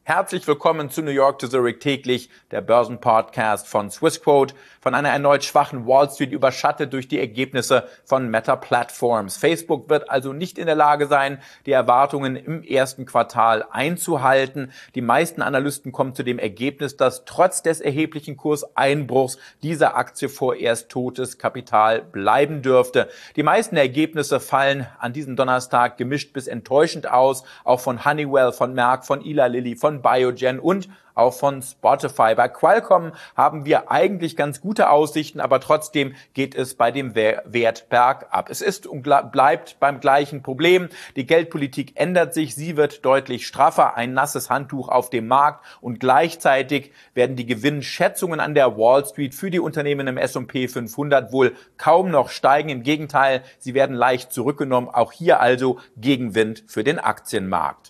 Herzlich willkommen zu New York to Zurich täglich, der Börsenpodcast von Swissquote, von einer erneut schwachen Wall Street überschattet durch die Ergebnisse von Meta Platforms. Facebook wird also nicht in der Lage sein, die Erwartungen im ersten Quartal einzuhalten. Die meisten Analysten kommen zu dem Ergebnis, dass trotz des erheblichen Kurseinbruchs diese Aktie vorerst totes Kapital bleiben dürfte. Die meisten Ergebnisse fallen an diesem Donnerstag gemischt bis enttäuschend aus, auch von Honeywell, von Merck, von Eli Lilly, von Biogen und auch von Spotify. Bei Qualcomm haben wir eigentlich ganz gute Aussichten, aber trotzdem geht es bei dem Wert bergab. Es ist und bleibt beim gleichen Problem. Die Geldpolitik ändert sich, sie wird deutlich straffer, ein nasses Handtuch auf dem Markt und gleichzeitig werden die Gewinnschätzungen an der Wall Street für die Unternehmen im S&P 500 wohl kaum noch steigen. Im Gegenteil, sie werden leicht zurückgenommen. Auch hier also Gegenwind für den Aktienmarkt.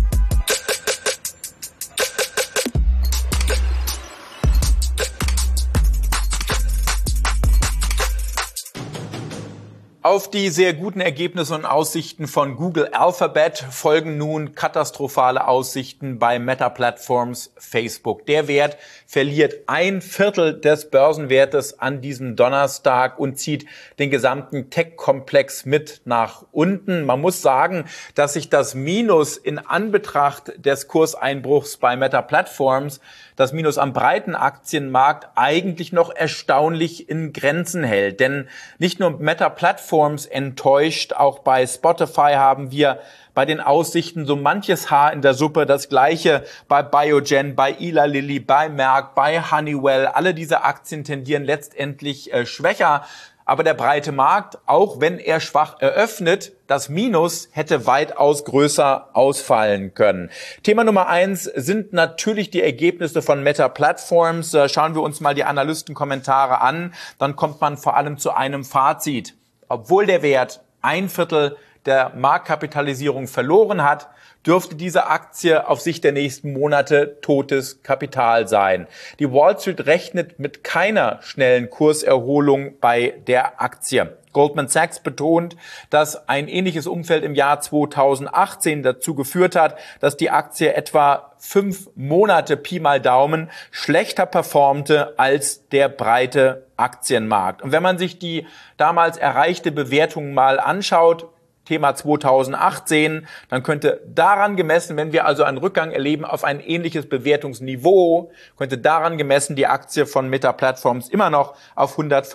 Auf die sehr guten Ergebnisse und Aussichten von Google Alphabet folgen nun katastrophale Aussichten bei Meta Platforms Facebook. Der Wert verliert 1/4 des Börsenwertes an diesem Donnerstag und zieht den gesamten Tech-Komplex mit nach unten. Man muss sagen, dass sich das Minus in Anbetracht des Kurseinbruchs bei Meta Platforms, das Minus am breiten Aktienmarkt, eigentlich noch erstaunlich in Grenzen hält. Denn nicht nur Meta Platforms enttäuscht, auch bei Spotify haben wir bei den Aussichten so manches Haar in der Suppe. Das Gleiche bei Biogen, bei Eli Lilly, bei Merck, bei Honeywell. Alle diese Aktien tendieren letztendlich schwächer. Aber der breite Markt, auch wenn er schwach eröffnet, das Minus hätte weitaus größer ausfallen können. Thema Nummer 1 sind natürlich die Ergebnisse von Meta Platforms. Schauen wir uns mal die Analystenkommentare an. Dann kommt man vor allem zu einem Fazit. Obwohl der Wert 1/4 der Marktkapitalisierung verloren hat, dürfte diese Aktie auf Sicht der nächsten Monate totes Kapital sein. Die Wall Street rechnet mit keiner schnellen Kurserholung bei der Aktie. Goldman Sachs betont, dass ein ähnliches Umfeld im Jahr 2018 dazu geführt hat, dass die Aktie etwa 5 Monate Pi mal Daumen schlechter performte als der breite Aktienmarkt. Und wenn man sich die damals erreichte Bewertung mal anschaut, Thema 2018, dann könnte daran gemessen, wenn wir also einen Rückgang erleben auf ein ähnliches Bewertungsniveau, könnte daran gemessen die Aktie von Meta Platforms immer noch auf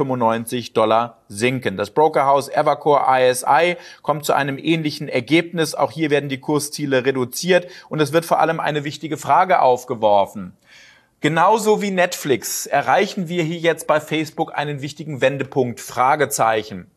$195 sinken. Das Brokerhaus Evercore ISI kommt zu einem ähnlichen Ergebnis. Auch hier werden die Kursziele reduziert und es wird vor allem eine wichtige Frage aufgeworfen. Genauso wie Netflix erreichen wir hier jetzt bei Facebook einen wichtigen Wendepunkt, Fragezeichen.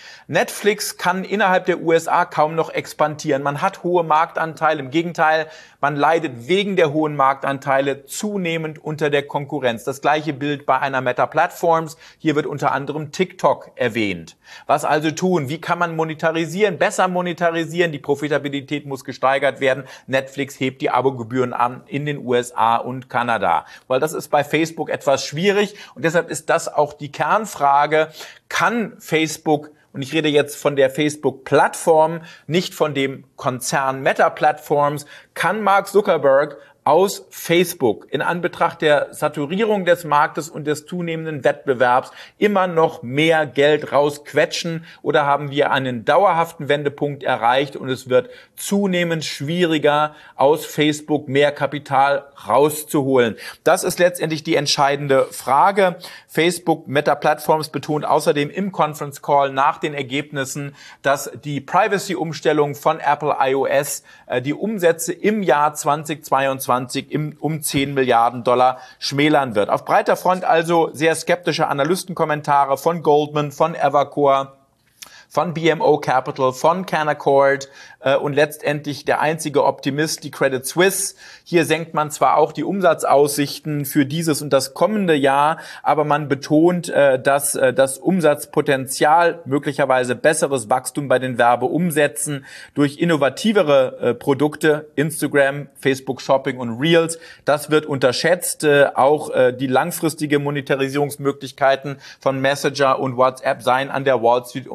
Netflix kann innerhalb der USA kaum noch expandieren. Man hat hohe Marktanteile. Im Gegenteil, man leidet wegen der hohen Marktanteile zunehmend unter der Konkurrenz. Das gleiche Bild bei einer Meta Platforms. Hier wird unter anderem TikTok erwähnt. Was also tun? Wie kann man monetarisieren? Besser monetarisieren. Die Profitabilität muss gesteigert werden. Netflix hebt die Abogebühren an in den USA und Kanada. Weil das ist bei Facebook etwas schwierig und deshalb ist das auch die Kernfrage. Kann Facebook, und ich rede jetzt von der Facebook-Plattform, nicht von dem Konzern Meta Platforms, kann Mark Zuckerberg aus Facebook in Anbetracht der Saturierung des Marktes und des zunehmenden Wettbewerbs immer noch mehr Geld rausquetschen oder haben wir einen dauerhaften Wendepunkt erreicht und es wird zunehmend schwieriger, aus Facebook mehr Kapital rauszuholen? Das ist letztendlich die entscheidende Frage. Facebook Meta Platforms betont außerdem im Conference Call nach den Ergebnissen, dass die Privacy-Umstellung von Apple iOS die Umsätze im Jahr 2022 um $10 Milliarden schmälern wird. Auf breiter Front also sehr skeptische Analystenkommentare von Goldman, von Evercore, von BMO Capital, von Canaccord und letztendlich der einzige Optimist, die Credit Suisse. Hier senkt man zwar auch die Umsatzaussichten für dieses und das kommende Jahr, aber man betont, dass das Umsatzpotenzial, möglicherweise besseres Wachstum bei den Werbeumsätzen durch innovativere Produkte, Instagram, Facebook Shopping und Reels, das wird unterschätzt. Auch die langfristige Monetarisierungsmöglichkeiten von Messenger und WhatsApp seien an der Wall Street unterschätzt.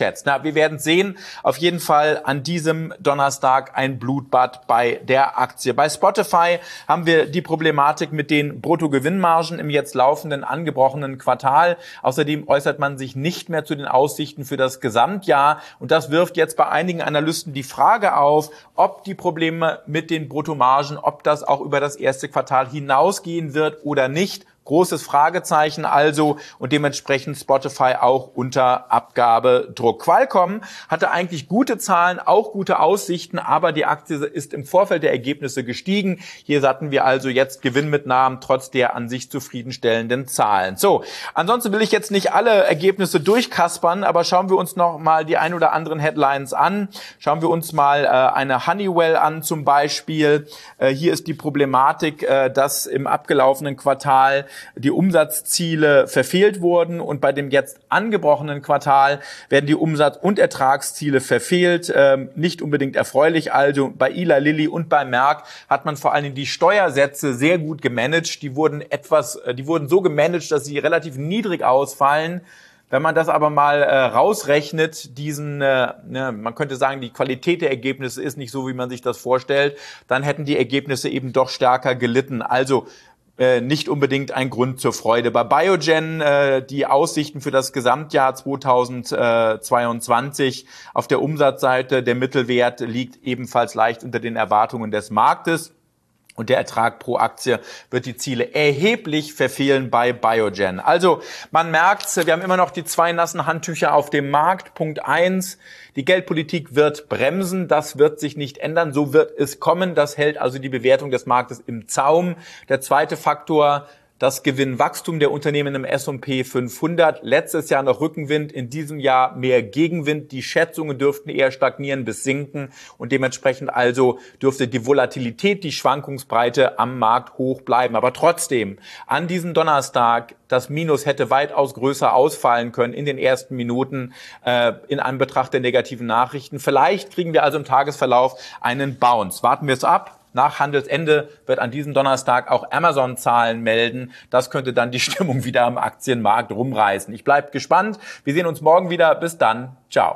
jetzt? Na, wir werden sehen. Auf jeden Fall an diesem Donnerstag ein Blutbad bei der Aktie. Bei Spotify haben wir die Problematik mit den Bruttogewinnmargen im jetzt laufenden angebrochenen Quartal. Außerdem äußert man sich nicht mehr zu den Aussichten für das Gesamtjahr. Und das wirft jetzt bei einigen Analysten die Frage auf, ob die Probleme mit den Bruttomargen, ob das auch über das erste Quartal hinausgehen wird oder nicht. Großes Fragezeichen also und dementsprechend Spotify auch unter Abgabedruck. Qualcomm hatte eigentlich gute Zahlen, auch gute Aussichten, aber die Aktie ist im Vorfeld der Ergebnisse gestiegen. Hier hatten wir also jetzt Gewinnmitnahmen trotz der an sich zufriedenstellenden Zahlen. So, ansonsten will ich jetzt nicht alle Ergebnisse durchkaspern, aber schauen wir uns noch mal die ein oder anderen Headlines an. Schauen wir uns mal eine Honeywell an zum Beispiel. Hier ist die Problematik, dass im abgelaufenen Quartal die Umsatzziele verfehlt wurden und bei dem jetzt angebrochenen Quartal werden die Umsatz- und Ertragsziele verfehlt. Nicht unbedingt erfreulich. Also bei Eli Lilly und bei Merck hat man vor allem die Steuersätze sehr gut gemanagt. Die wurden so gemanagt, dass sie relativ niedrig ausfallen. Wenn man das aber mal rausrechnet, man könnte sagen, die Qualität der Ergebnisse ist nicht so, wie man sich das vorstellt, dann hätten die Ergebnisse eben doch stärker gelitten. Also nicht unbedingt ein Grund zur Freude. Bei Biogen die Aussichten für das Gesamtjahr 2022 auf der Umsatzseite, der Mittelwert liegt ebenfalls leicht unter den Erwartungen des Marktes. Und der Ertrag pro Aktie wird die Ziele erheblich verfehlen bei Biogen. Also man merkt, wir haben immer noch die 2 nassen Handtücher auf dem Markt. Punkt 1, die Geldpolitik wird bremsen. Das wird sich nicht ändern. So wird es kommen. Das hält also die Bewertung des Marktes im Zaum. Der zweite Faktor, das Gewinnwachstum der Unternehmen im S&P 500. Letztes Jahr noch Rückenwind, in diesem Jahr mehr Gegenwind. Die Schätzungen dürften eher stagnieren bis sinken und dementsprechend also dürfte die Volatilität, die Schwankungsbreite am Markt hoch bleiben. Aber trotzdem, an diesem Donnerstag, das Minus hätte weitaus größer ausfallen können in den ersten Minuten in Anbetracht der negativen Nachrichten. Vielleicht kriegen wir also im Tagesverlauf einen Bounce. Warten wir es ab. Nach Handelsende wird an diesem Donnerstag auch Amazon Zahlen melden. Das könnte dann die Stimmung wieder am Aktienmarkt rumreißen. Ich bleibe gespannt. Wir sehen uns morgen wieder. Bis dann. Ciao.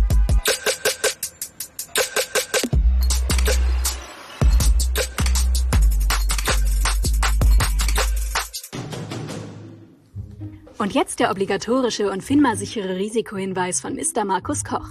Und jetzt der obligatorische und FINMA-sichere Risikohinweis von Mr. Markus Koch.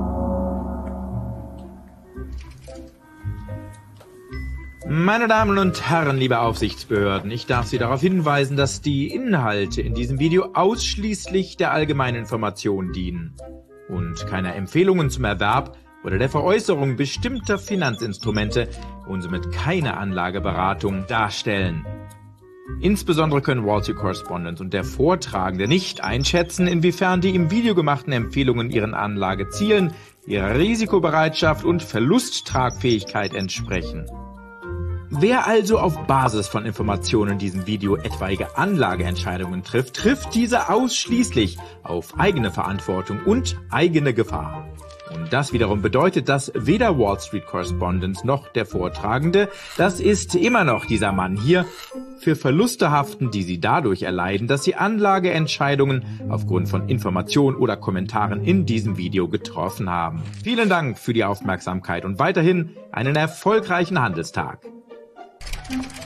Meine Damen und Herren, liebe Aufsichtsbehörden, ich darf Sie darauf hinweisen, dass die Inhalte in diesem Video ausschließlich der allgemeinen Information dienen und keine Empfehlungen zum Erwerb oder der Veräußerung bestimmter Finanzinstrumente und somit keine Anlageberatung darstellen. Insbesondere können Wall Street Correspondent und der Vortragende nicht einschätzen, inwiefern die im Video gemachten Empfehlungen ihren Anlagezielen, ihrer Risikobereitschaft und Verlusttragfähigkeit entsprechen. Wer also auf Basis von Informationen in diesem Video etwaige Anlageentscheidungen trifft, trifft diese ausschließlich auf eigene Verantwortung und eigene Gefahr. Und das wiederum bedeutet, dass weder Wall Street Correspondent noch der Vortragende, das ist immer noch dieser Mann hier, für Verluste haften, die sie dadurch erleiden, dass sie Anlageentscheidungen aufgrund von Informationen oder Kommentaren in diesem Video getroffen haben. Vielen Dank für die Aufmerksamkeit und weiterhin einen erfolgreichen Handelstag.